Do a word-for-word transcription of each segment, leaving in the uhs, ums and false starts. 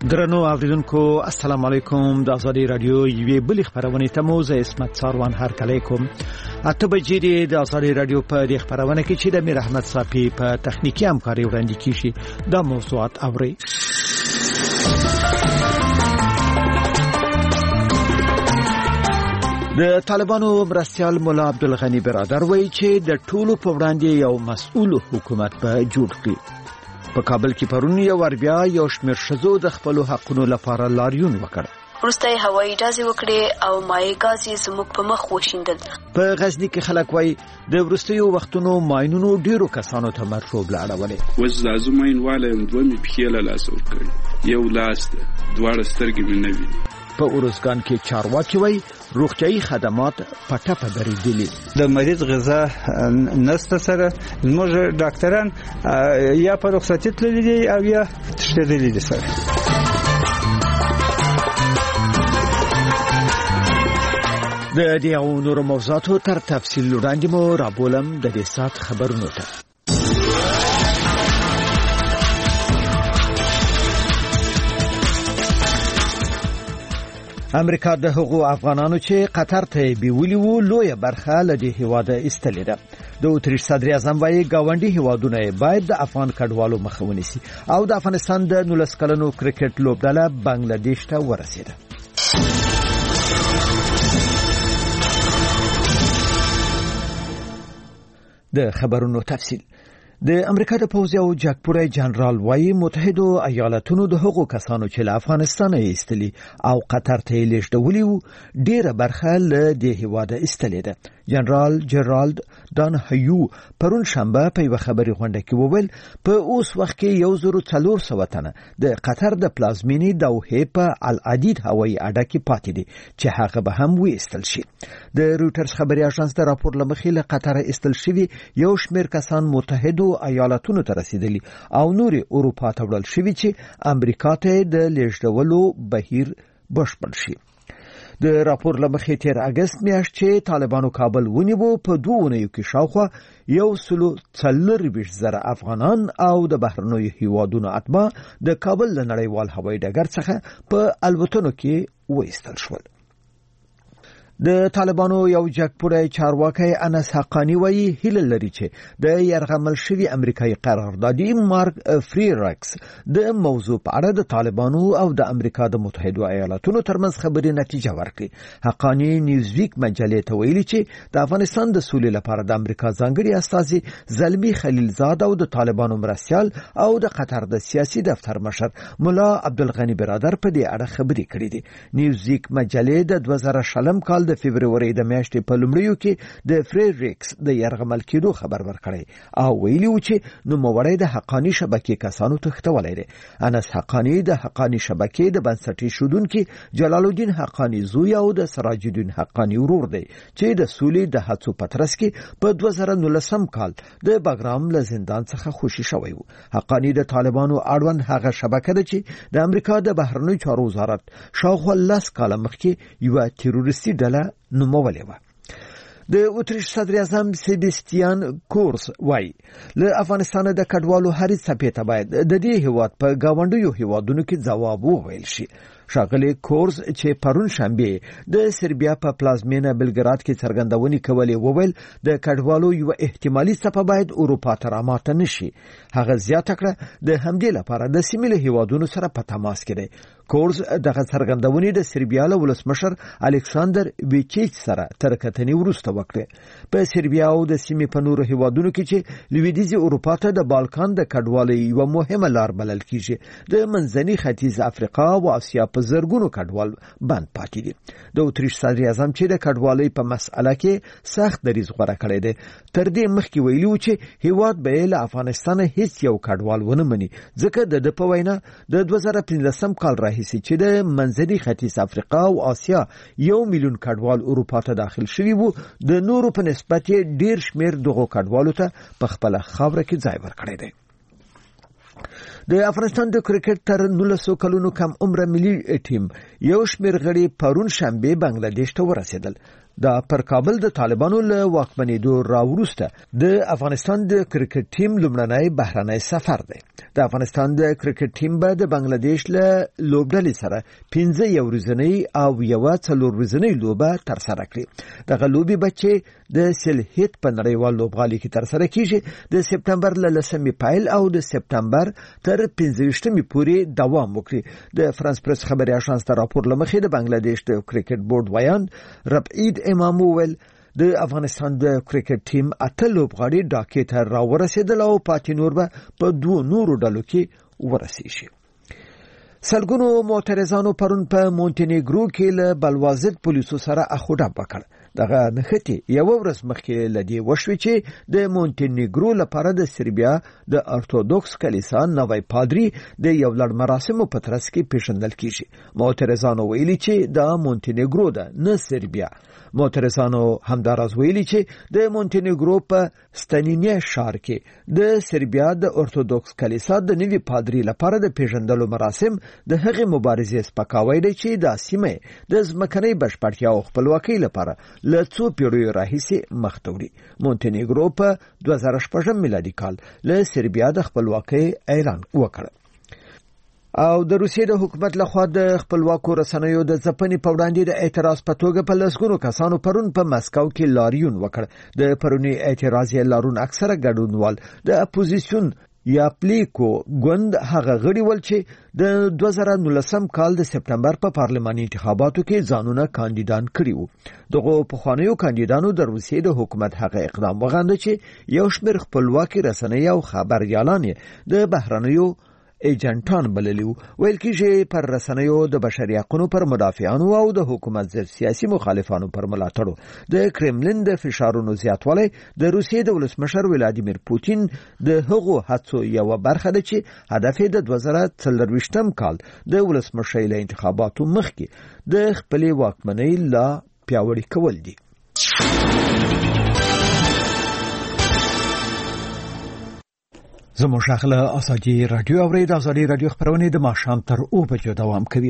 درنو اوریدونکو السلام علیکم. د آزادی رادیو یوې بلې خبرونه ته مو زه اسمت ساروان هرکلی کوم. اته بجې د آزادی رادیو په دې خبرونه کې چې د میر احمد صافي په تخنیکی همکاري وړاندې کیږي دا موضوعات اوري. د طالبانو مرستیال مولا عبدالغنی برادر وایي چې د ټولو په وړاندې یو مسؤل حکومت به جوړ کړي. په کابل کې پرون یو ور بیا یو شمېر ښځو د خپلو حقونو لپاره لاریون وکړ. وروسته یې هوایي ډزې وکړې او مایع ګاز یې زموږ په مخ وشیندل. په غزني کې خلک وایي د وروستیو وختونو ماینونو ډیرو کسانو ته مرطوب لاړولې. اوس زازو ماینواله یم دوه مې پښې له لاسه ورکړې، یو لاس ده، دواړه سترګې مې نه ویني. په اورزګان کې چارواکي وایي روغتیايي خدمات په ټپه درېدلي. د مریض غذا نسته سره زموږ ډاکټران یا په رخصتي تللي دي او یا تښتېدلي دي سره. د دې او نورو موضوعاتو تر تفصیل وړاندې مو رابولم د دې سات خبرونو ته. امریکا د هغو افغانانو چې قطر ته بیولي وو لویه برخه له دې هیواده ایستلې ده. د اتریش صدر اعظم وايي ګاونډي هیوادونه باید د افغان کډوالو مخه ونیسي او د افغانستان د نولس کلنو کرکټ لوبډله بنگلاديش ته ورسېده. د خبرونو تفصیل. د امریکا د پوځ یو جګپوړی جنرال وايي متحده ایالاتونو د هغو کسانو چې له افغانستان ایستلي او قطر ته یې لیږدولي وو ډیره برخه له دې هیواده ایستلې ده. جنرال جرالد دانهیو پرون شنبه په یو خبري غونډه کې وویل په اوس وخت کې یو زر څلور سوه تنه د قطر د پلازمینې دوحې په العدید هوایي اډه کې پاتې دي چې هغه به هم وایستل شي. د رویټرز خبري اژانس د راپور لمخې له قطر ایستل شوي یو شمېر کسان متحده ایالاتونو ته رسیدلي او نوري اروپا ته وړل شوي چې امریکا ته د لیږدولو بهیر بشپړ شي. د راپور لمخې تیر اگست میاشت چې طالبانو کابل ونیو په دوه اونیو کې شاوخوا یو سلو څلورویشت زره افغانان او د بهرنیو هیوادونو اتباع د کابل له نړیوال هوایي ډګر څخه په الوتنو کې وایستل شول. د طالبانو یو جګپوړی چارواکي انس حقانی وایي هیله لري چې د یرغمل شوی امریکایي قراردادي مارک فریرکس د موضوع په اړه د طالبانو او د امریکا د متحده ایالاتونو ترمنځ خبري نتیجه ورکړي. حقانی نیوزویک مجلې ته ویلي چې د افغانستان د سولې لپاره د امریکا ځانګړي استازي زلمی خلیلزاد او د طالبانو مرستیال او د قطر د سیاسي دفتر مشر مولا عبدالغنی برادر په دې اړه خبري کړې دي. نیوزویک مجلې د دوه زره شلم کال د فبرवरी د میاشتې په لومړیو کې د فریریکس د یرغمل کېدو خبر ورکړی او ویلي و چې نوموړی د حقانی شبکې کسانو تښتولی دی. انس حقانی د حقانی شبکې د بنسټي شودونکي جلال الدین حقانی زوی او د سراج الدین حقانی ورور دی چې د سولې د هڅو په ترڅ کې په دوه زره نولسم کال د بګرام له زندان څخه خوشي شوی و. حقانی د طالبانو اړوند هغه شبکه ده چې د امریکا د بهرنیو چارو وزارت شاوخوا لس کاله مخکې یوه تروریستي ډله نومولې وه. د اتریش صدر اعظم سیباستیان کورس وایي له افغانستان د کډوالو هرې څپې ته باید د دې هیواد په ګاونډیو هیوادونو کې ځواب وویل شي. ښاغلی کورس چې پرون شنبه د سربیا په پلازمینه بلګراد کې څرګندونې کولې وویل د کډوالو یو احتمالي څپه باید اروپا ته راماته نشي. هغه زیاته کړه د همدې لپاره د سیمې له هیوادونو سره په تماس کې دی. کورس دغه څرګندونې د سربیا له ولسمشر الکساندر ویچیچ سره تر کتنې وروسته وکړه. په سربیا او د سیمې په نورو هیوادونو کې چې لویدیځي اروپا ته د بالکان د کډوالۍ یو مهمه لار بلل کیږي د منځني ختیځ افریقا او اسیا په زرګونو کډوال بند پاتې دي. د اتریش صدر اعظم چې د کډوالۍ په مسأله کې سخت دریځ غوره کړی دی تر دې مخکې ویلي و چې هیواد به له افغانستان هیڅ یو کډوال ونه مني ځکه د د په وینا د دوه زره پنځلسم کال راهیسې چې د منځني ختیځ افریقا او آسیا یو میلیون کډوال اروپا ته داخل شوي وو د نورو په نسبت ډیر شمیر دغو کډوالو ته په خپل خاوره کې ځای ورکړی دی. د افغانستان د کرکټ تر نولسو کلونو کم عمره ملي ټیم یو شمېر غړي پرون شنبه بنگلاديش ته ورسېدل. دا پر کابل د طالبانو له واکمنېدو راوروسته د افغانستان د کرکټ ټیم لومړنی بهرنی سفر دی. د افغانستان د کرکټ ټیم به د بنگلاديش له لوبډلې سره پنځه یو ورځنی او یو څلور ورځنی لوبه ترسره کړي. دغه لوبې به چې د سلهیت په نړیوال لوبغالي کې ترسره کیږي د سپتمبر له لسمې پیل او د سپتمبر تر پنځه ویشتمې پورې دوام وکړي. د فرانس پریس خبري اژانس ته راپور لمخې د بنگلاديش د کرکټ بورډ ویان ربعید امام ویل د افغانستان د کرکټ ټیم اته لوبغاړي ډاکې ته راورسېدل او پاتې نور به په دوه نورو ډلو کې ورسېږي. سلګونو معترضانو پرون په مونټینیګرو کې له بلوازد پولیسو سره اخوډه وکړ. دغه نښتې یو ورځ مخکې لدی وشوي چې د مونټینیګرو لپاره د سربیا د ارتودوکس کلیسا نوی پادری د یو لړ مراسمو په ترڅ کې پیژندل کیږي. معترضانو ویلي چې د مونټینیګرو ده نه سربیا. معترضانو همداراز ویلي چې د مونټینیګرو په ستنینیه ښار کې د سربیا د ارتودوکس کلیسا د نوي پادری لپاره د پیژندلو مراسم د هغې مبارزې سپکاوی دی چې د سیمې د ځمکنۍ بشپړتیا او خپلواکۍ لپاره له څو پیړیو راهیسې مخ ته وړي. مونټینیګرو په دوه زره شپږم میلادي کال له سربیا د خپلواکۍ اعلان وکړ. او د روسیې د حکومت لخوا د خپلواکو رسنیو د ځپنې په وړاندې د اعتراض په توګه په لسګونو کسانو پرون په مسکو کې لاریون وکړ. د پرونی اعتراض یې لارون اکثره ګډونوال د اپوزیسیون یا پلیکو ګوند هغه غړي ول چې د دوه زره نولسم کال د سپتمبر په پارلماني انتخاباتو کې ځانونه کاندیدان کړي وو. دغه پخوانیو کاندیدانو د روسیې د حکومت هغه اقدام وغنده چې یو شمېر خپلواکي رسنۍ او خبريالان د بهرنیو ایجنټان بللیو. ویل کېږي پر رسنیو د بشري حقوقو پر مدافعانو او د حکومت ضد سیاسي مخالفانو پر ملاتړو د کرملین د فشارونو زیاتوالی د روسیې د ولسمشر ولادیمیر پوتین د هغو هڅو یو برخه ده چې هدف یې د دوه زره څلرویشتم کال د ولسمشر له انتخاباتو مخکې د خپلې واکمنۍ لا پیاوړي کول دي. زموږ شاخله ازادي رادیو اورید ازادي رادیو خبرونه د ماښام تر اوه بجو دوام کوي.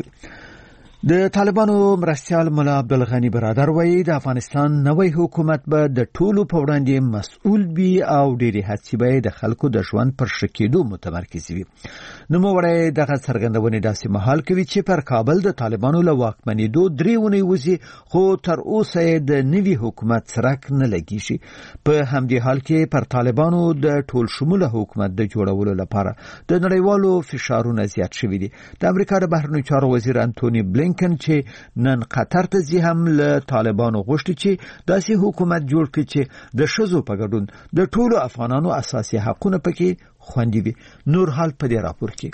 د طالبانو مرستیال مولا عبدالغنی برادر وایي د افغانستان نوی حکومت به د ټولو په وړاندې مسؤل وي او ډېری هڅې به د خلکو د ژوند پر ښه کېدو متمرکز وي. نوموړی دغه څرګندونې داسې مهال کوي چې پر کابل د طالبانو له واکمنېدو درې اونۍ وځي خو تر اوسه یې د نوي حکومت څرک نه لګېږي. په همدې حال کې پر طالبانو د ټول شموله حکومت د جوړولو لپاره د نړیوالو فشارونه زیات شوي دي. د امریکا د بهرنیو چارو وزیر انټونی بلینکن چې نن قطر ته ځي هم له طالبانو غوښتي چې داسې حکومت جوړ کړي چې د ښځو په ګډون د ټولو افغانانو اساسي حقونه پکې خوندي وي. نور حال په دې راپور کې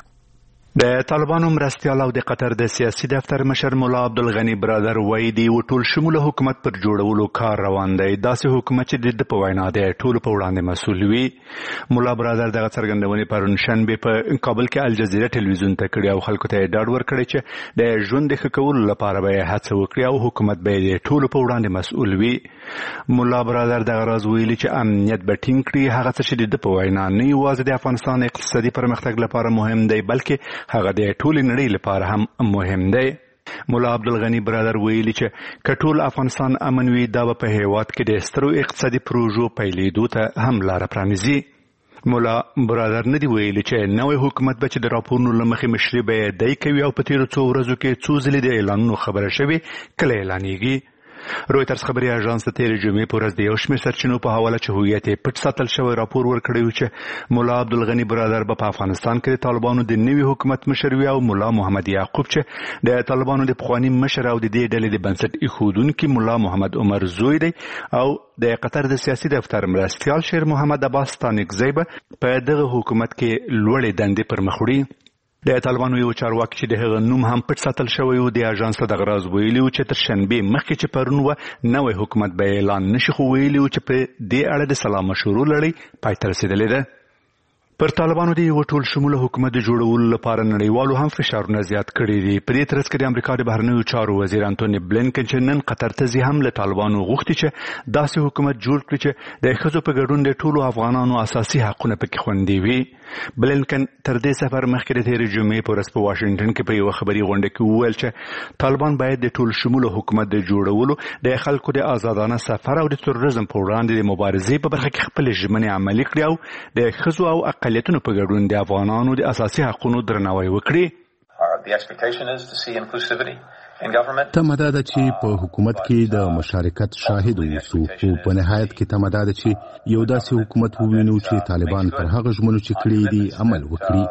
د طالبانو مرستیال او د قطر د سیاسي دفتر مشر مولا عبدالغنی برادر وایي د ټول شموله حکومت پر جوړولو کار روان دی. داسې حکومت چې د په وینا د ټولو په وړاندې مسؤل وي. مولا برادر دغه څرګندونې پرون شنبه په کابل کې الجزیره ټلویزیون ته کړې او خلکو ته ډاډ ورکړی چې د ژوند د ښه کولو لپاره به هڅه وکړي او حکومت به د ټولو په وړاندې مسؤل وي. مولا برادر دغه راز ویلي چې امنیت به ټینګ کړي. هغه څه چې د په وینا نه یوازې د افغانستان اقتصادي پرمختګ لپاره مهم دی بلکې هغه د ټولې نړۍ لپاره هم مهم دی. مولا عبدالغنی برادر ویلي چې کټول افغانستان امن وي دا په هیواد کې د سترو اقتصادي پروژو پیلېدو ته هم لار پرانیزي. مولا برادر ندی ویلي چې نوې حکومت به چې د راپورونو له مخې مشري به دی کوي او په تیرو څو ورځو کې څو ځلې د اعلانونو خبره شوې کله اعلانېږي. رویټرز خبري اژانس ته تیرې جمعې په ورځ د یو شمېر سرچینو په حواله چې هویت یې پټ ساتل شوی راپور ورکړی و چې مولا عبدالغنی برادر به په افغانستان کې د طالبانو د نوي حکومت مشر وي او مولا محمد یعقوب چې د طالبانو د پخواني مشر او د دې ډلې د بنسټ ایښودونکي مولا محمد عمر زوی دی او د قطر د سیاسي دفتر مرستیال شیر محمد عباس ستانکزی به په دغه حکومت کې لوړې دندې پر مخ وړي. د طالبانو یو چارواکي چې د هغه نوم هم پټ ساتل شوی و د اژانس ته دغه راز ویلي و چې تر شنبې مخکې چې پرون و نوی حکومت به اعلان نشي خو ویلي و چې په دې اړه د سلا مشورو لړۍ پای ته رسېدلې ده. پر طالبانو دی وټول شموله حکومت جوړولو لپاره نړیوالو هم فشارونه زیات کړي دي. په دې ترڅ کې د امریکا د بهرنیو چارو وزیر انټونی بلینکن چې نن قطر ته ځي هم له طالبانو غوښتي چې داسې حکومت جوړ کړي چې د ښځو په ګډون د ټولو افغانانو اساسي حقونه پکې خوندي وي. بلینکن تر دې سفر مخکې د تېرې جمعې په ورځ په واشنګټن کې په یوه خبري غونډه کې وویل چې طالبان باید د ټول شموله حکومت د جوړولو د خلکو د آزادانه سفر او د تروریزم په وړاندې د مبارزې په برخه کې خپل ژمنې عملي کړي او د ښځو او اقلیتونو په ګډون د افغانانو د اساسي حقوقو درناوی وکړي. تمه دا ده چې په حکومت کې د مشارکت شاهد اوسو او په نهایت کې تمه دا ده چې یو داسې حکومت ووینو چې طالبان پر هغه ژمنو چې کړي دي عمل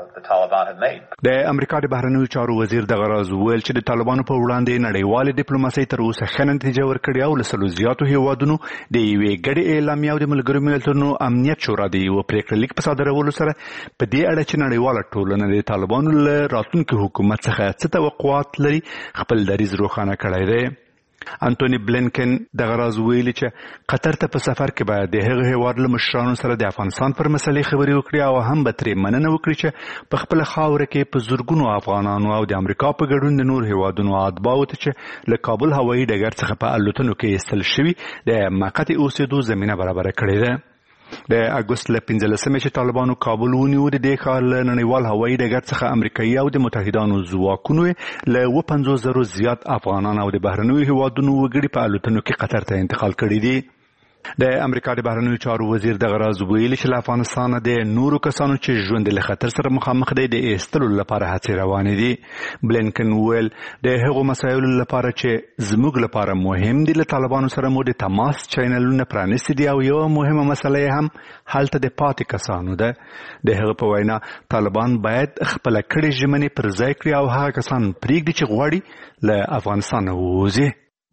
وکړي. د امریکا د بهرنیو چارو وزیر دغه راز وویل چې د طالبانو په وړاندې نړیوال ډیپلوماسي تر اوسه ښه نتیجه ورکړې او له سلو زیاتو هیوادونو د یوې ګډې اعلامیې او د ملګرو ملتونو امنیت شورا د یوه پریکړه لیک په صادرولو سره په دې اړه چې نړیواله ټولنه د طالبانو له راتلونکي حکومت څخه څه توقعات لري خپل دریځ روښانه کړی دی. انټونی بلینکن دغه راز ویلي چې قطر ته په سفر کې باید د هغه هیواد له مشرانو سره د افغانستان پر مسلې خبرې وکړي او هم به ترې مننه وکړي چې په خپله خاوره کې په زرګونو افغانانو او د امریکا په ګډون د نور هیوادونو اتباعو ته چې له کابل هوایي ډګر څخه په الوتنو کې ایستل شوي د موقت اوسېدو زمینه برابره کړې ده. د اګوست له پنځلسمې چې طالبانو کابل ونیو د دې ښار له نړیوال هوایي ډګر څخه امریکایي او د متحدانو ځواکونو له اوه پنځوس زرو زیات افغانان او د بهرنیو هیوادونو وګړي په الوتنو کې قطر ته انتقال کړي دي. د امریکا د بهرنیو چارو وزیر دغه راز ویلي چې له افغانستانه د نورو کسانو چې ژوند له خطر سره مخامخ دی د ایستلو لپاره هڅې روانې دي. بلینکن ویل د هغو مسایلو لپاره چې زموږ لپاره مهم دي له طالبانو سره مو د تماس چینلونه پرانیستي دي او یوه مهمه مسله هم هلته د پاتې کسانو ده. د هغه په وینا طالبان باید خپله کړې ژمنې پر ځای کړي او هغه کسان پرېږدي چې غواړي له افغانستانه ووځي.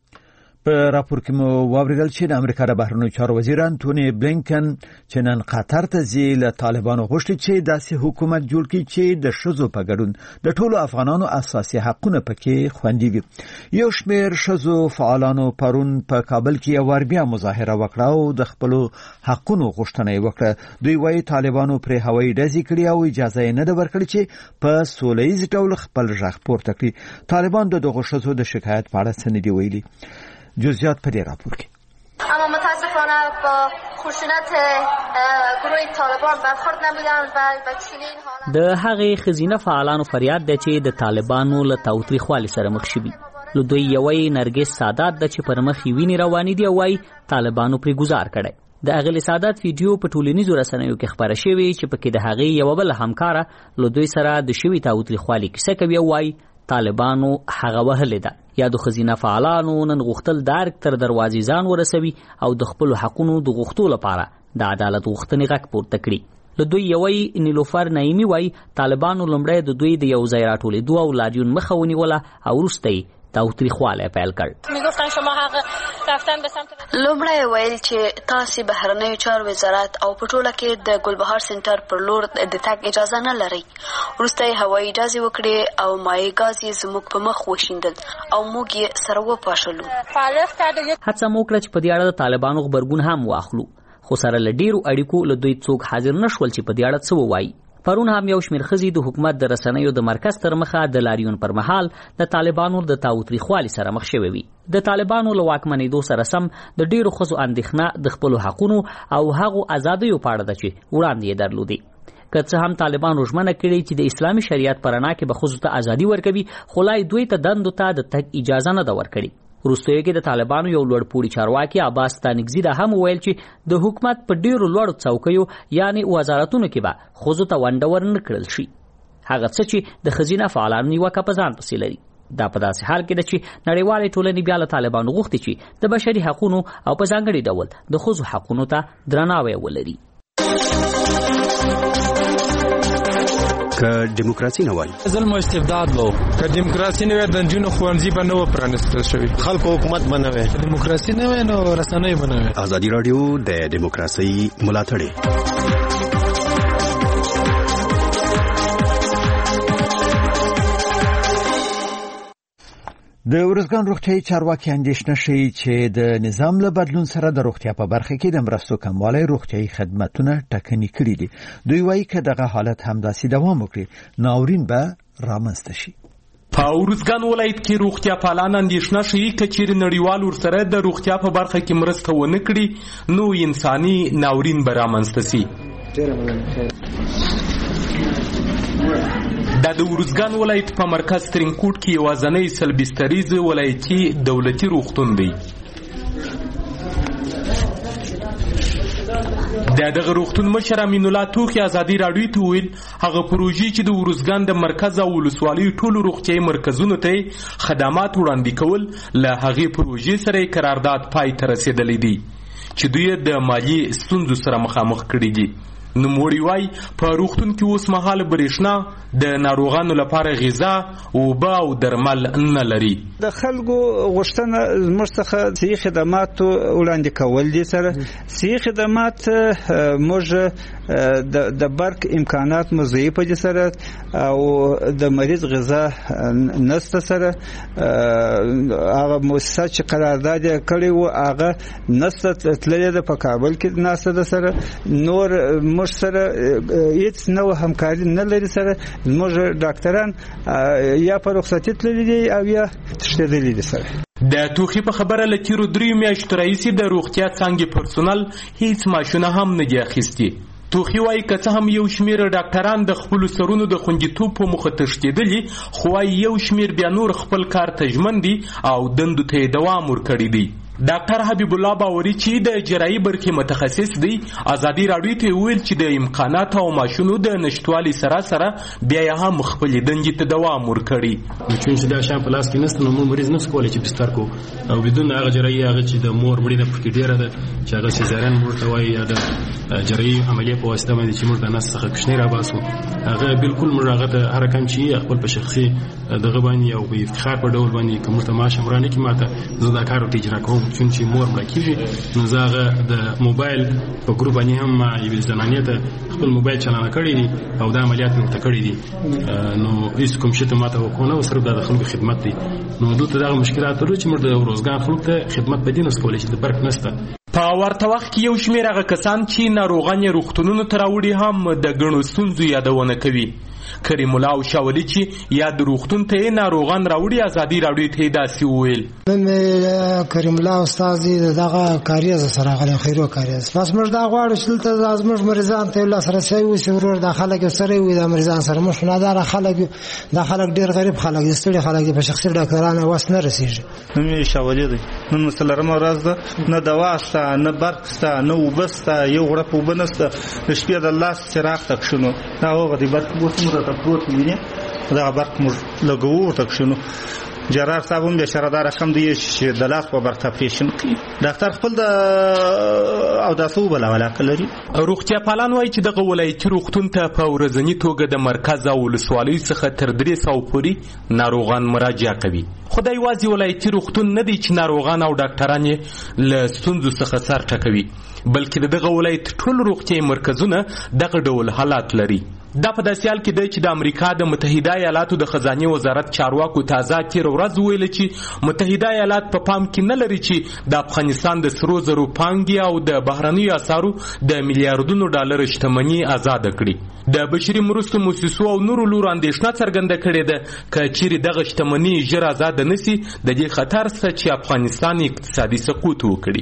په راپور کې مو واوریدل چې د امریکا د بهرنیو چارو وزیر انټونی بلینکن چې نن قطر ته ځي له طالبانو غوښتي چې داسې حکومت جوړ کړي چې د ښځو په ګډون د ټولو افغانانو اساسي حقونه پکې خوندي وي. یو شمېر ښځو فعالانو پرون په کابل کې یو وار بیا مظاهره وکړه او د خپلو حقونو غوښتنه یې وکړه. دوی وایي طالبانو پرې هوایي ډزې کړي او اجازه یې نه ده ورکړې چې په سوله ییز ډول خپل غږ پورته کړي. طالبان د دغو ښځو د شکایت په اړه څه نه دي ویلي. جزئیات په دې راپور کې. اما متاسفانه با خشونت گروه طالبان برخورد نمودند و به چنین حالت د هغې ښځینه فعالانو فریاد دی چې د طالبانو له تاوتریخوالي سره مخ شوي. له دوی یوی نرګس سادات ده چې پر مخ یې وینې روانې دي او وایي طالبانو پرې ګزار کړی. د هغې سادات ویډیو په ټولنیزو رسنیو کې خپره شوې چې پکې د هغې یوه بله همکاره له دوی سره د شوي تاوتریخوالي کیسه کوي او وایي طالبانو هغه وهلې ده. یا د ښځینه فعالانو نن غوښتل د ارګ تر دروازې ځان ورسوي او د خپلو حقونو د غوښتو لپاره د عدالت غوښتنې غږ پورته کړي. له دوی یوی نیلوفر نعیمي وایي طالبانو لومړی د دوی د یو ځای راټولېدو او لاریون مخه ونیوله او وروسته یې تاوتریخوالی پیل کړ. لومړی ویل چې تاسې بهرنیو چارو وزارت او په ټوله کې د ګلبهار سنټر پر لور د تګ اجازه نه لرئ. وروسته یې هوایي ډزې وکړې او مایع ګاز یې زموږ په مخ وشیندل او موږ یې سره وپاشلو. هڅه مو وکړه چې په دې اړه د طالبانو غبرګون هم واخلو، خو سره له ډېرو اړیکو له دوی څوک حاضر نه شول چې په دې اړه څه ووایي. پرون هم یو شمېر ښځې د حکومت د رسنیو د مرکز تر مخه د لاریون پر مهال د طالبانو د تاوتریخوالي سره مخ شوې وي. د طالبانو له واکمنېدو سره سم د ډېرو ښځو اندېښنه د خپلو حقونو او هغو ازادیو په اړه ده چې وړاندې یې درلودې. که څه هم طالبانو ژمنه کړې چې د اسلامي شریعت په رڼا کې به ښځو ته ازادي ورکوي، خو لا دوی ته دندو ته د تګ اجازه نه ده ورکړې. وروستیو کې د طالبانو یو لوړپوړي چارواکي عباس ستانکزي دا هم وویل چې د حکومت په ډیرو لوړو څوکیو یعنی وزارتونو کې به ښځو ته ونډه ورنه کړل شي، هغه څه چې د ښځینه فعالانو نیوکه په ځان پسې لري. دا په داسې حال کې ده چې نړیوالې ټولنې بیا له طالبانو غوښتي چې د بشري حقونو او په ځانګړي ډول د ښځو حقونو ته درناوی ولري. که دیموکراسي نه وای ظلم او استبداد وو، که دیموکراسي نه وای د نجونو ښوونځي به نه و پرانیستل شوي، خلکو حکومت به نه وای، دیموکراسي نه وای نو رسنۍ به نه وای. ازادي راډیو د دیموکراسي ملاتړ د ورزګان روغتیايي چارواکي اندېښنه ښیي چې د نظام له بدلون سره د روغتیا په برخه کې د مرستو کموالی روغتیايي خدمتونه ټکني کړي دي. دوی وایي که دغه حالت همداسې دوام وکړي ناورین به رامنځته شي. په ورزګان ولایت کې روغتیا پالان اندېښنه ښیي که چیرې نړیوال ورسره د روغتیا په برخه کې مرسته ونه کړي نو انساني ناورین به رامنځته شي. دا د ورزګان ولایت په مرکز ترینکوټ کې یوازینی سلبستریز ولایتي دولتي روغتون دی. د دغه روغتون مشر امین الله توخی ازادي راډیو ته ویل هغه پروژې چې د ورزګان د مرکز او ولسوالۍ ټولو روغتیايي مرکزونو ته خدمات وړاندې کول له هغې پروژې سره قرارداد پای ته رسېدلی دی چې دوی د مالی ستونزو سره مخامخ کړي دي. نوموړي وایي په روغتون کې اوس مهال برېښنا د ناروغانو لپاره غذا اوبه او درمل نه لري. د خلکو غوښتنه زموږ څخه صحي خدماتو وړاندې کول دي. سره صحي خدمات موږ د برق امکانات مو ضعیفه دي سره او د مریض غذا نسته. سره هغه مؤسسات چې قرارداد یې کړی و هغه نسته تللې ده په کابل کې ناسته ده. سره نور موږ سره هیڅ نوع همکاري نه لري. سره موږ ډاکټران یا په رخصتي تللي دي او یا تښتېدلي دي. سره د توخي په خبره له تیرو دریو میاشتو راهیسې د روغتیا څانګې پرسونل هیڅ معاشونه هم نه دي اخیستي. توخي وایي که څه هم یو شمېر ډاکټران د خپلو سرونو د خوندیتوب په موخه تښتېدلي خو وایي یو شمېر بیا نور خپل کار ته ژمن دي او دندو ته یې دوام ورکړی دی. ډاکټر حبیب الله باوري چې د جراحي برخې متخصص دی ازادي راډیو ته ویل چې د امکاناتو او ماشینو د نشټوالي سره سره بیا یې هم خپلې دندې ته دوام ورکړي. چون چې دا شیان په لاس کې نشته نو موږ مریض نشو کولی چې بستر کو او بدون هغه جراحي هغه چې د مور مړینه پکې ډېره ده چې هغه سیزارین ورته وایي یا د جراحي عملیه په واسطه باندې چې موږ د نس څخه کوچنی راباسو هغه بالکل موږ هغه ته هر کم چې خپل په شخصي دغه باندې او په افتخار په ډول باندې کوم ته معاش مرانه کې ماته زه دا کار ته اجرا کوم چون چې مور مړه کېږي نو زه هغه د موبایل په ګروپ باندې هم یوې زنانې ته خپل موبایل چلانه کړی دي او دا عملیات مې ورته کړي دي نو هېڅ کوم شی ته ماته وکړو نه صرف دا د خلکو خدمت دی. نو دلته دغه مشکلات لرو چې موږ د روزګان خلکو ته خدمت په دې نسو کولی چې د برق نشته. په ورته وخت کې یو شمېر هغه کسان چې ناروغان یې روغتونونو ته راوړي هم د ګڼو ستونزو یادونه کوي. کریم الله او شاولي چې یا د روغتون ته ناروغان راوړي ازادي راډیو ته داسې وویل. نن کریم الله استاد دغه کاریز سره غل خیرو کاریز پس موږ دا غواړو چې دلته زموږ مریضان ته الله سره شي وي ورور د خلک سره وي د مریضان سره مش نه دار خلک د خلک ډیر غریب خلک دستړي خلک په شخصي ډاکټرانو واس نه رسیږي. نن شاولي دی نن مستلرم ورځ ده نه دوا شته نه برق شته نه وبسته یو غړپ وبنسته د شپې د الله چراغ تک شنو دا وغه دی برق ګوتمو ته پروت ویني دا برق موږ لګو تک شنو جرار صاحب هم بشاره دار رقم دی چې د لاس په برخه پیشن کی ډاکټر خپل د او د سو بل علاقه لري. روغتیا پالان وایي چې دغه ولایتي روغتون ته په ورځنی توګه د مرکز او ولسوالۍ څخه تر درې سوه پورې ناروغان مراجعه کوي. خدای یوازې ولایتي روغتون نه دی چې ناروغان او ډاکټران یې له ستونزو څخه سر ټکوي بلکې دغه ولایت ټول روغتیايي مرکزونه دغه ډول حالات لري. دا په داسې حال کې دی چې د امریکا د متحده ایالاتو د خزانې وزارت چارواکو تازه تېره ورځ ویل چې متحده ایالات په پام کې نه لري چې د افغانستان د سرو زرو پانګې او د بهرنیو اسعارو د میلیارډونو ډالر شتمني آزاده کړي. د بشري مرستو موسسو او نورو لورو اندېښنه څرګنده کړې ده که چیرې دغه شتمني ژر آزاده نشي د دې خطر شته چې افغانستان اقتصادي سقوط وکړي.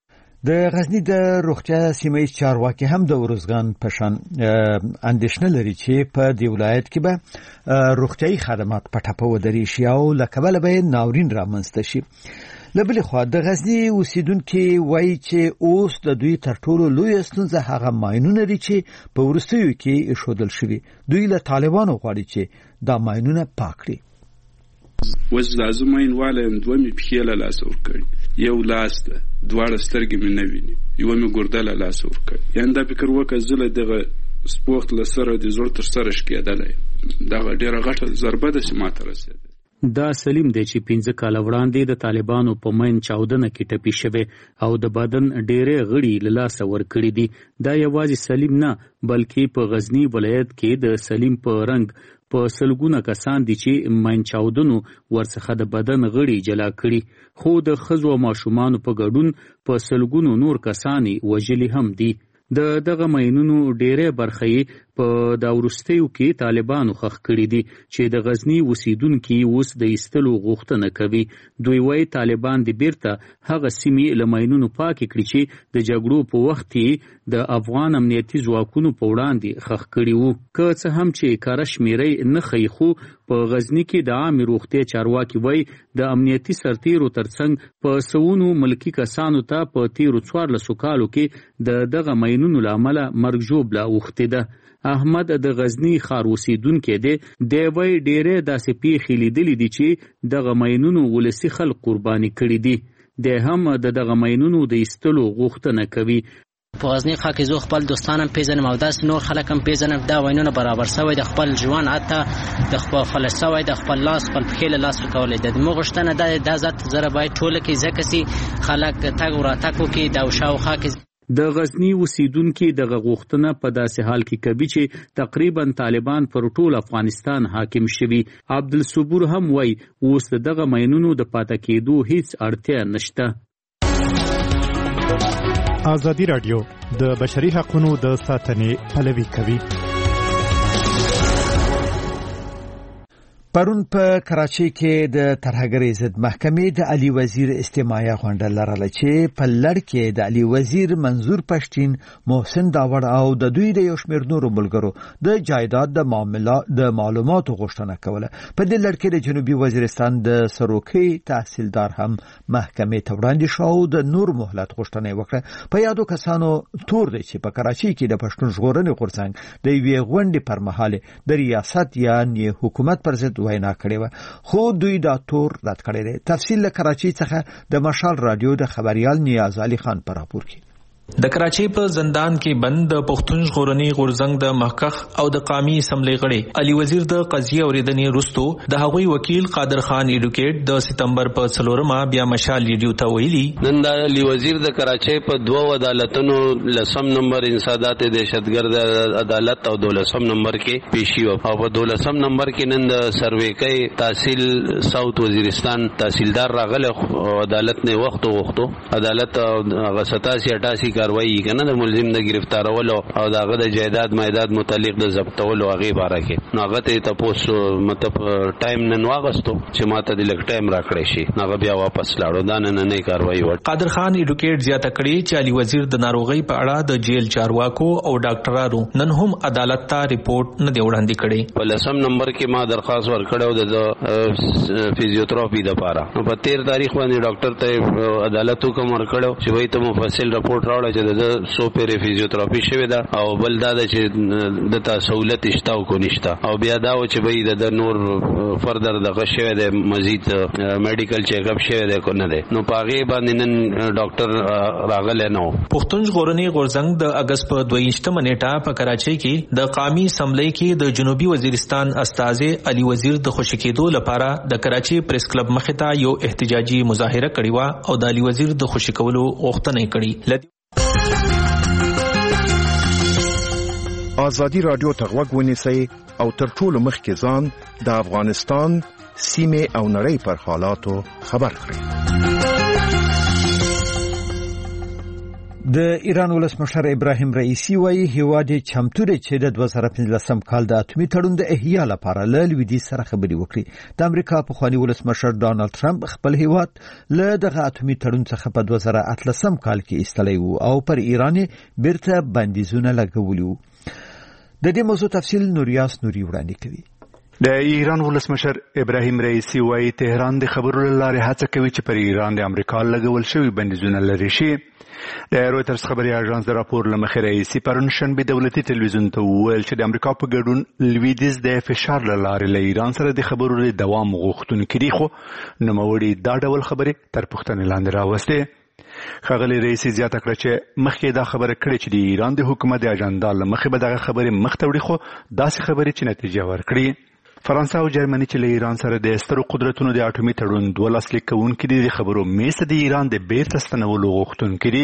د غزنی د روغتیا سیمه چارواکي هم د ورزګان په شان اندېښنه لري چې په دې ولایت کې به روغتیايي خدمات په ټپه ودرې شي او له کبله به ناورین رامنځته شي. له بلې خوا د غزنی اوسیدونکي وایي چې اوس د دوی تر ټولو لویه ستونزه هغه ماینونه دي چې په وروستیو کې ایښودل شوي. دوی له طالبانو غواړي چې دا ماینونه پاک کړي. اوس لازم ماینواله یم دوه مې پښې له لاسه ورکړي یو لاس ده دواړه سترګې مې نه ویني یوه مې ګرده له لاسه ورکړي. یعنې دا فکر وکړه زه له دغه سپورت له سره د زړه تر سره شکېدلی یم دغه ډېره غټه ضربه ده چې ماته رسېده. دا سلیم دی چې پنځه کاله وړاندې د طالبانو په مین چاودنه کې ټپي شوی او د بدن ډېرې غړي له لاسه ورکړي دي. دا یوازې سلیم نه بلکې په غزنی ولایت کې د سلیم په رنګ په سلګونه کسان دي چې منچاودنو ورڅخه د بدن غړي جلا کړي، خو د ښځو او ماشومانو په ګډون په سلګونو نور کسان وژلي هم دي. د دغه ماینونو ډیره برخه په دا وروستیو کې طالبانو خخ کړي دي چې د غزنی اوسیدونکو اوس د ایستلو غوښتنه کوي. دوی وايي طالبان د بیرته هغه سیمې له ماینونو پاکې کړي چې د جګړو په وخت کې د افغان امنیتي ځواکونو په وړاندې خخ کړي وو. که څه هم چې کار شمیرې نه ښیي، خو په غزنی کې د عامې روغتیا چارواکي وایي د امنیتي سرتیرو ترڅنګ په سوونو ملکی کسانو ته په تیرو څوارلسو کالو کې د دغه ماینونو له امله مرګ ژوبله اوښتې ده. احمد د غزنی ښار اوسیدونکی دی. دی وایي ډیرې داسې پیښې لیدلې دي چې دغه ماینونو ولسي خلک قرباني کړي دي. دی هم د دغه ماینونو د ایستلو غوښتنه کوي. په غزنی ښار کې زه خپل دوستانم پیژنم او داسې نور خلک هم پیژنم. دا وینونه برابر سوی د خپل ژوند، حتی د خپل فلج سوی د خپل لاس خپل پښې له لاس ورکولی ده. زموږ غوښتنه دا دا ذات زره باید ټوله کې ځکه چې خلک تګ وراتګ وکړي د شاوخوا کې. د غزنی اوسیدونکو دغه غوښتنه په داسې حال کې کوي چې تقریبا طالبان پر ټول افغانستان حاکم شوي. عبدالصبور هم وایي اوس دغه ماینونو د پاتې کېدو هیڅ اړتیا نشته. ازادي راډیو د بشري حقوقو د ساتنې پلوي کوي. پرون په کراچۍ کې د ترهګرۍ ضد محکمې د علي وزیر استماعیه غونډه لرله چې په لړ کې د علي وزیر منظور پښتین، محسن داوړ او د دوی د یو شمېر نورو ملګرو د جایداد د معاملات د معلوماتو غوښتنه کوله. په دې لړ کې د جنوبي وزیرستان د سروکي تحصیلدار هم محکمې ته وړاندې شو او د نور مهلت غوښتنه وکړه. په یادو کسانو تور دی چې په کراچۍ کې د پښتون ژغورنې غورځنګ د یوې غونډې پر مهال د ریاست یا حکومت پر ضد وینا کړې وه، خو دوی دا تور رد کړی دی. تفصیل له کراچۍ څخه د مشال رادیو د خبريال نیاز علي خان پر راپور کې. د کراچۍ په زندان کې بند د پښتون ژغورنې غورځنګ د محقق او د قومي اسمبلی غړي علي وزیر د قضیه اوریدنې وروسته د هغوی وکیل قادر خان ایډوکیټ د سپتمبر په څلورمه بیا مشال ریډیو ته ویلي نن د علي وزیر د کراچۍ په دوه عدالتونو لسم نمبر انسادات دهشتګرد عدالت او دولسم نمبر کې پیشي او په دولسم نمبر کې نن د سرویکي تحصیل ساوث وزیرستان تحصیلدار راغله. عدالت نه وخت وغوښتو، عدالت هغه ستاسي اٹاسی کاروایی کنه د ملزم د گرفتارولو او دغه د جایداد مایداد متعلق د ضبطولو هغه باره کې ناغه ته تاسو مطلب ټایم نن واغستو چې ماته د لک ټایم راکړی شي، ناغه بیا واپس لاړو. دا نن نه کاروایی و. قادر خان ایډوکیټ زیاته کړی چې علي وزیر د ناروغي په اړه د جیل چارواکو او ډاکټرانو نن هم عدالت ته ریپورت نه دی وړاندې کړی. په لسم نمبر کې ما درخواست ورکړو د فزیوتراپي د پاره. په تیر تاریخ باندې ډاکټر ته عدالت حکم ورکړو چې وایي ته مفصل رپورت راوړی چې د سو پیری فزیوتراپي شوی دا او بل دا چې د تا سہولت اشتاو کو نشتا او بیا دا چې به د نور فردر دغه شوی د مزید میډیکل چیک اپ شوی د کو نه ده. نو پاغه باندې نن ډاکټر راغله نو. پښتون ژغورنې غورځنګ د اگست په دویشتمه نیټه په کراچۍ کې د قومي اسمبلی کې د جنوبي وزیرستان استاذ علي وزیر د خوشی کېدو لپاره د کراچۍ پریس کلب مخې ته یو احتجاجي مظاهره کړې و او د علي وزیر د خوشی کولو غوښتنه کړې. ازادي راډیو ته غوږ ونیسئ او تر ټولو مخکې ځان د افغانستان سیمې او نړۍ پر حالاتو خبر کړئ. د ایران ولسمشر ابراهیم رئیسی وایي هیواد چمتو دی چې د دوه زره پنځلسم کال د اتمی تړون د احیا لپاره له لویدیځ سره خبرې وکړي. د امریکا پخوانی ولسمشر ډانلډ ټرمپ خپل هیواد له دغه اتمی تړون څخه په دوه زره اتلسم کال کې ایستلی و او پر ایران بیرته بندیزونه لګولي وو. د دې موضوع تفصیل نوریاس نوري وړاندې کوي. د ایران ولسمشر ابراهیم رئیسی وایي تهران د خبرو لاره هڅه کوي چې پر ایران د امریکا لګول شوی بندیزونه لري شي. د رویټرز خبري اژانس د راپور لمخې رئیسی پرون شنبه دولتي تلویزیون ته وویل چې د امریکا په ګډون لویدیځ د فشار لاره له ایران سره د خبرو د دوام غوښتونکي دي، خو نوموړي دا ډول خبرې تر پوښتنې لاندې راوستې. ښاغلي رئیسی زیاته کړه چې مخکې دا خبره کړې چې د ایران د حکومت د اجنډا له مخې به دغه خبرې مخ ته وړي، خو داسې خبرې چې نتیجه ورکړي. فرانسه او جرمني چې له ایران سره د سترو قدرتونو د اټومي تړون دوه لاسلیک کوونکي دي د خبرو میسه د ایران د بیرته ستنولو غوښتونکي دي.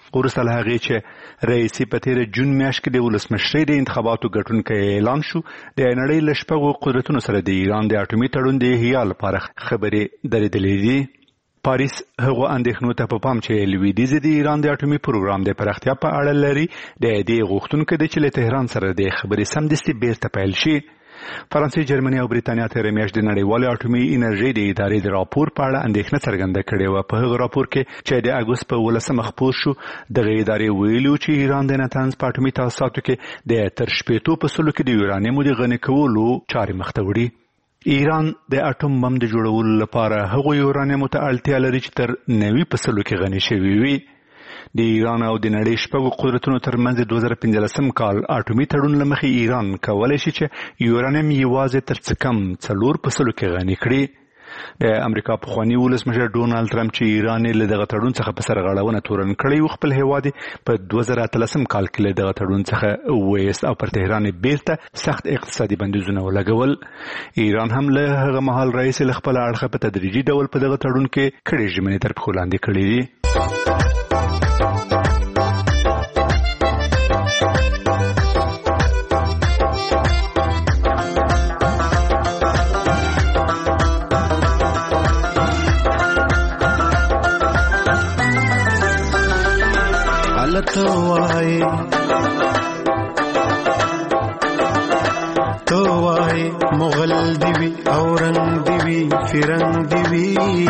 وروسته له هغې چې رئیسي په تېره جون میاشت کې د ولسمشرۍ د انتخاباتو ګټونکی اعلان شو، د نړۍ له شپږو قدرتونو سره د ایران د اټومي تړون د احیا لپاره خبرې درېدلې دي. پاریس هغو اندېښنو ته په پام چې لویدیځ د ایران د اټومي پروګرام د پراختیا په اړه لري د دې غوښتونکو دی چې له تهران سره د خبرې سمدستي بیرته پیل شي. فرانسې، جرمني او بریتانیا تېره میاشت د نړیوالې اټومي انرژۍ د ادارې د راپور په اړه اندېښنه څرګنده کړې وه. په هغه راپور کې چې د اګوست په ولسمه خپور شو، دغه ادارې ویلي چې ایران د نتنز په اټومي تاسیساتو کې د تر شپېتو په سلو کې د یورانیمو د غني کولو چارې مخته وړي. ایران د اټوم بم د جوړولو لپاره هغو یورانیمو ته اړتیا لري چې تر نوي په سلو کې غني شوي وي. د ایران او د نړۍ شپږو قدرتونو ترمنځ د دوه زره پنځلسم کال اټومي تړون له مخې ایران کولی شي چې یورانیم یوازې تر څه کم څلور په سلو کې غني کړي. د امریکا پخواني ولسمشر ډونالډ ټرمپ چې ایران یې له دغه تړون څخه په سرغړونه تورن کړی و، خپل هیواد په دوه زره اتلسم کال کې له دغه تړون څخه وایست او پر تهران بیرته سخت اقتصادي بندیزونه ولګول. ایران هم له هغه مهال راهیسې له خپل اړخه په تدریجي ډول په دغه تړون کې کړې ژمنې تر پښو لاندې کړې دي. تو وای تو وای مغل دیوی اورنگ دیوی فرنگ دیوی،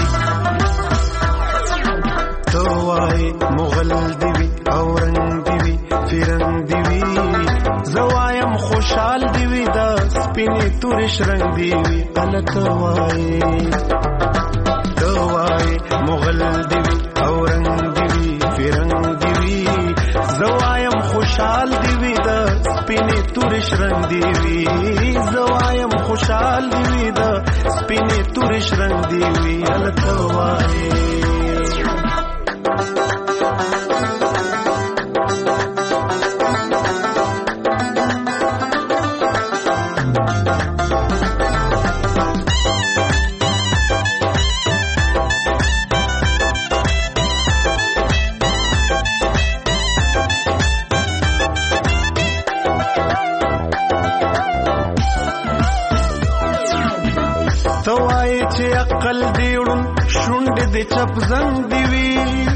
تو وای مغل دیوی اورنگ دیوی فرنگ دیوی، زوایم خوشحال دیوی دا سپینی تورش رنگ دیوی. غلط وای تو وای مغل دیوی اورنگ دیوی فرنگ دیوی، زوایم خوشحال دیوی دا سپینی تورش رنگ دیوی، زوایم خوشحال دیوی دا سپینی تورش رنگ دیوی. التوای عقل دیوړون شونډې د چپ زنګ دیوي،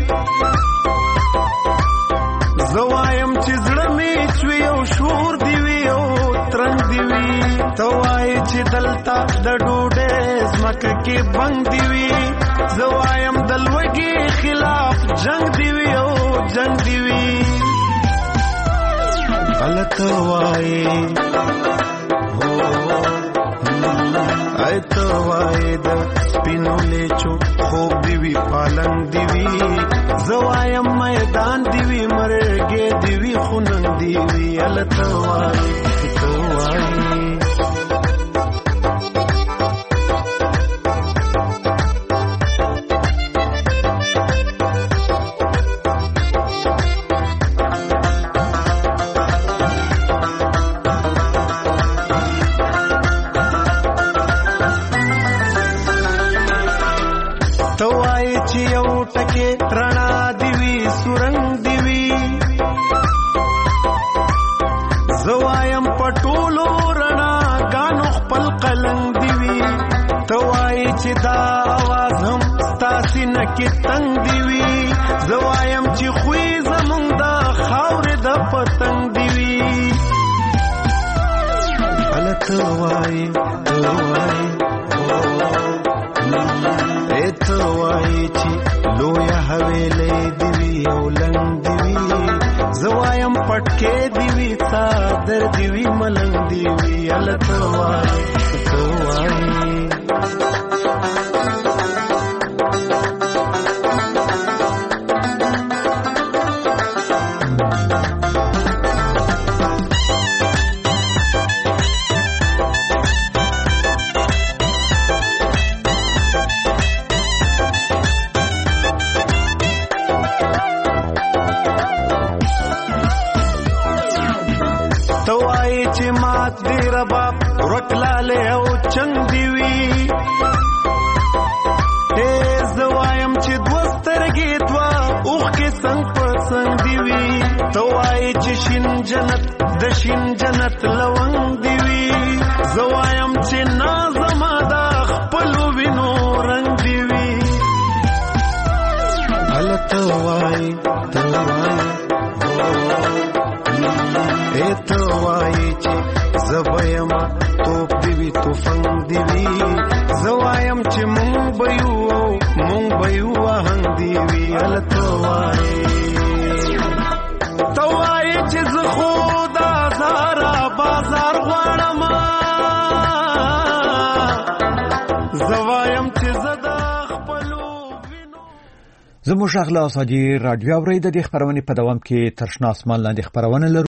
زوایم چې زړه مې چوي او شور دیوي او ترنګ دیوي، ته وایې چې دلته د ډوډۍ ځمکه کې بنګ دیوي، زوایم د لوږې خلاف جنګ دیوي او جنګ دیوي. غلط وایې ای تو وای د سپینو لیچو خوب دیوی پالنگ دیوی، زوایم میدان دیوی مرګې دیوی خوننګ دیوی. ال تو وای تو وای رڼا دیوی سورنګ دیوی، زوایم پټولو رڼا غانو خپل قلنګ دیوی، توای چې دا आवाज هم ستاسو نکي تنگ دیوی، زوایم چې خوې زمونږ د خاورې د پتنګ دیوی. الته وای توای اے توای چې لویا حویلې دیوی او لنګ دیوی، زوایم پټکې دیوی صادر دیوی ملنګ دیوی. الته وای توای رباب رکلاله او چنګ دیوی، اے زوایم چې دوسترګې دوا اوخ کې څنګ په څنګ دی وی توای چې شین جنت د شین جنت لونګ دی وی زوایم چې نازما دا خپل وینو رنگ دی وی ال توای توای اے توای چې زوایم توپ دی وی توفنګ دی وی زوایم چې مونږ بيو مونږ بيو هنګ دی وی ال توای توای چې زه خدا زارا بازار غواړم زوایم چې زدا خپلو زموږ اغلا ازادي رادیو اورید د خبرونه په دوام کې ترشنا اسمان لاندې خبرونه